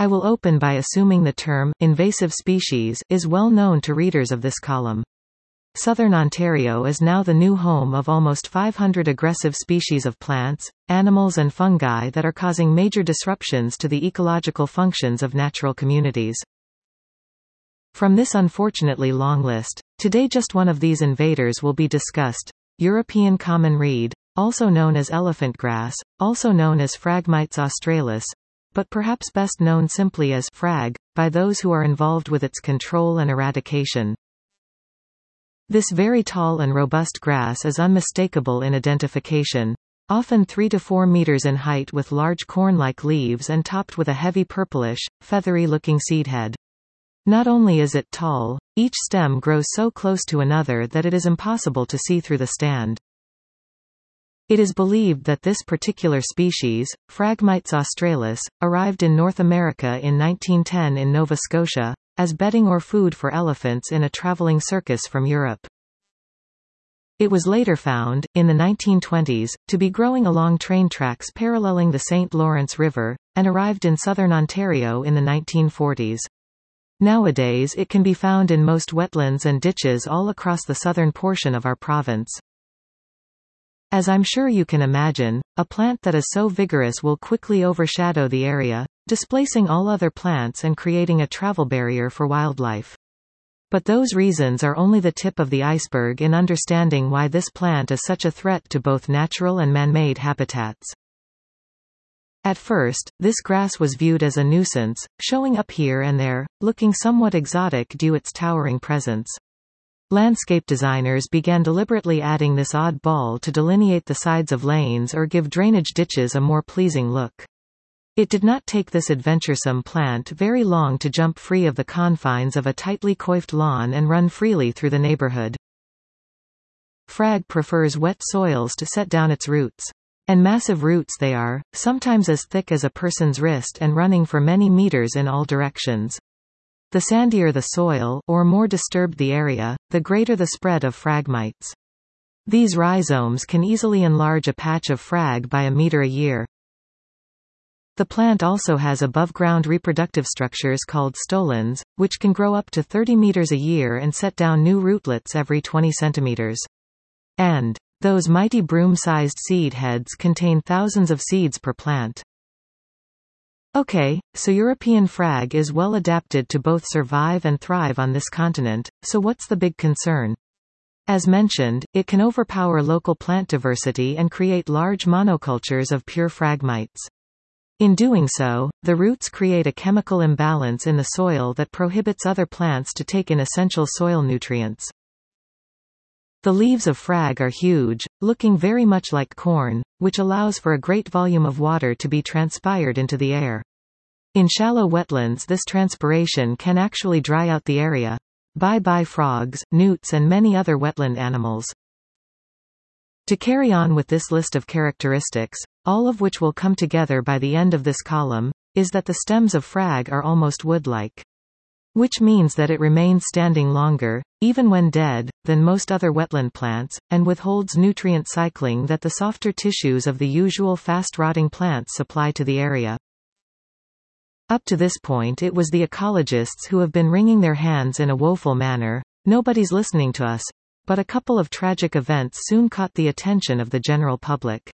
I will open by assuming the term invasive species is well known to readers of this column. Southern Ontario is now the new home of almost 500 aggressive species of plants, animals and fungi that are causing major disruptions to the ecological functions of natural communities. From this unfortunately long list, today just one of these invaders will be discussed: European common reed, also known as elephant grass, also known as Phragmites australis, but perhaps best known simply as frag, by those who are involved with its control and eradication. This very tall and robust grass is unmistakable in identification. Often 3 to 4 meters in height with large corn-like leaves and topped with a heavy purplish, feathery-looking seed head. Not only is it tall, each stem grows so close to another that it is impossible to see through the stand. It is believed that this particular species, Phragmites australis, arrived in North America in 1910 in Nova Scotia, as bedding or food for elephants in a traveling circus from Europe. It was later found, in the 1920s, to be growing along train tracks paralleling the St. Lawrence River, and arrived in southern Ontario in the 1940s. Nowadays it can be found in most wetlands and ditches all across the southern portion of our province. As I'm sure you can imagine, a plant that is so vigorous will quickly overshadow the area, displacing all other plants and creating a travel barrier for wildlife. But those reasons are only the tip of the iceberg in understanding why this plant is such a threat to both natural and man-made habitats. At first, this grass was viewed as a nuisance, showing up here and there, looking somewhat exotic due to its towering presence. Landscape designers began deliberately adding this odd ball to delineate the sides of lanes or give drainage ditches a more pleasing look. It did not take this adventuresome plant very long to jump free of the confines of a tightly coiffed lawn and run freely through the neighborhood. Frag prefers wet soils to set down its roots. And massive roots they are, sometimes as thick as a person's wrist and running for many meters in all directions. The sandier the soil, or more disturbed the area, the greater the spread of phragmites. These rhizomes can easily enlarge a patch of frag by a meter a year. The plant also has above-ground reproductive structures called stolons, which can grow up to 30 meters a year and set down new rootlets every 20 centimeters. And those mighty broom-sized seed heads contain thousands of seeds per plant. Okay, so European frag is well adapted to both survive and thrive on this continent, so what's the big concern? As mentioned, it can overpower local plant diversity and create large monocultures of pure phragmites. In doing so, the roots create a chemical imbalance in the soil that prohibits other plants to take in essential soil nutrients. The leaves of frag are huge, looking very much like corn, which allows for a great volume of water to be transpired into the air. In shallow wetlands, this transpiration can actually dry out the area. Bye-bye frogs, newts and many other wetland animals. To carry on with this list of characteristics, all of which will come together by the end of this column, is that the stems of frag are almost wood-like. Which means that it remains standing longer, even when dead, than most other wetland plants, and withholds nutrient cycling that the softer tissues of the usual fast-rotting plants supply to the area. Up to this point it was the ecologists who have been wringing their hands in a woeful manner. Nobody's listening to us. But a couple of tragic events soon caught the attention of the general public.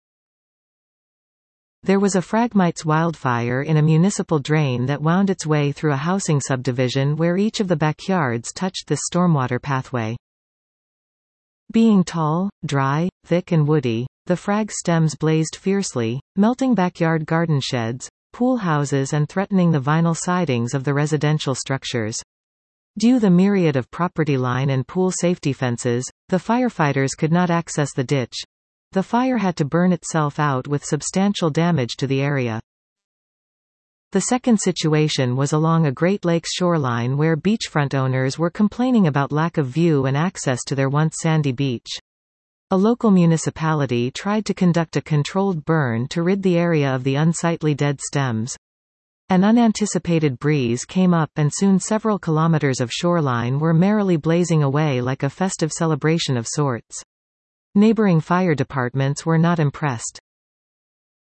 There was a Phragmites wildfire in a municipal drain that wound its way through a housing subdivision where each of the backyards touched this stormwater pathway. Being tall, dry, thick and woody, the frag stems blazed fiercely, melting backyard garden sheds, pool houses and threatening the vinyl sidings of the residential structures. Due to the myriad of property line and pool safety fences, the firefighters could not access the ditch. The fire had to burn itself out with substantial damage to the area. The second situation was along a Great Lakes shoreline where beachfront owners were complaining about lack of view and access to their once sandy beach. A local municipality tried to conduct a controlled burn to rid the area of the unsightly dead stems. An unanticipated breeze came up and soon several kilometers of shoreline were merrily blazing away like a festive celebration of sorts. Neighboring fire departments were not impressed.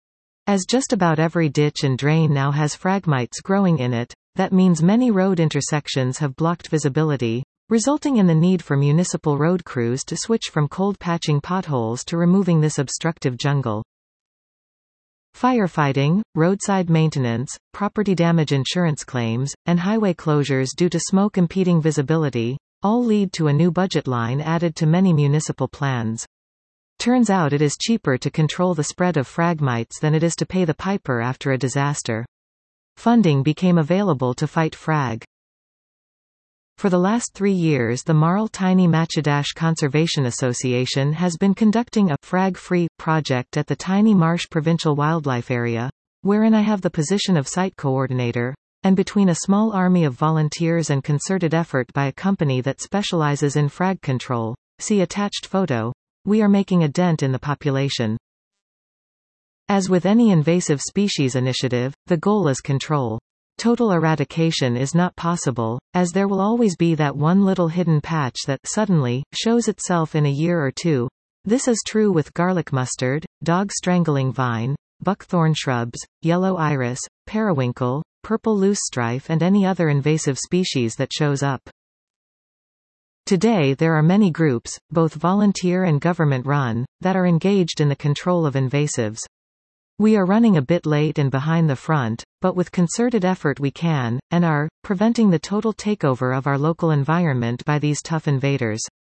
As just about every ditch and drain now has phragmites growing in it, that means many road intersections have blocked visibility, resulting in the need for municipal road crews to switch from cold patching potholes to removing this obstructive jungle. Firefighting, roadside maintenance, property damage insurance claims, and highway closures due to smoke impeding visibility, all lead to a new budget line added to many municipal plans. Turns out it is cheaper to control the spread of phragmites than it is to pay the piper after a disaster. Funding became available to fight frag. For the last 3 years, the Marl Tiny Matchedash Conservation Association has been conducting a frag-free project at the Tiny Marsh Provincial Wildlife Area, wherein I have the position of site coordinator, and between a small army of volunteers and concerted effort by a company that specializes in frag control, see attached photo, we are making a dent in the population. As with any invasive species initiative, the goal is control. Total eradication is not possible, as there will always be that one little hidden patch that suddenly shows itself in a year or two. This is true with garlic mustard, dog strangling vine, buckthorn shrubs, yellow iris, periwinkle, purple loosestrife, and any other invasive species that shows up. Today there are many groups, both volunteer and government-run, that are engaged in the control of invasives. We are running a bit late and behind the front, but with concerted effort we can, and are, preventing the total takeover of our local environment by these tough invaders.